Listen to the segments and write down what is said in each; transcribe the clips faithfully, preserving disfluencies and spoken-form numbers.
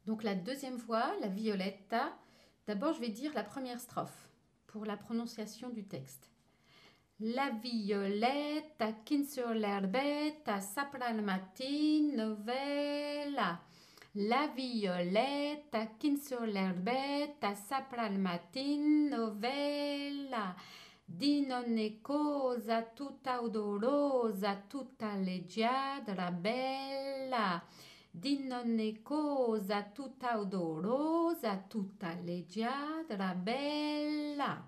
Donc la deuxième voix, la violetta. D'abord, je vais dire la première strophe pour la prononciation du texte. La violetta che sur l'erbetta saprà al mattino vela. La violetta che sur l'erbetta saprà al mattino vela. Di non è cosa tutta odorosa, tutta leggiadra, bella. Di non è cosa tutta odorosa, tutta leggiadra, bella.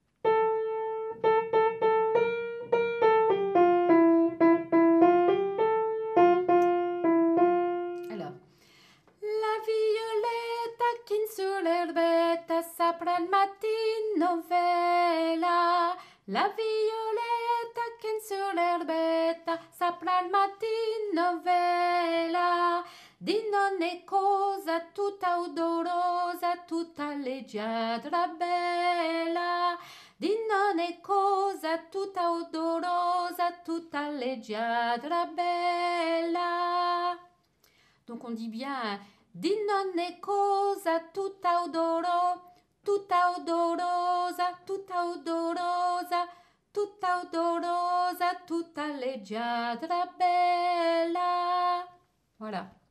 Alors, la violetta che sur l'erbetta saprà al mattino vela. La violetta che sur l'erbetta saprà al mattino vela. Di non è cosa tutta odorosa, tutta leggiadra, bella. Di non è cosa tutta odorosa, tutta leggiadra, bella. Donc on dit bien di non è cosa tutta odoro, tutta odorosa, tutta odorosa, tutta odorosa, tutta leggiadra, bella. Voilà.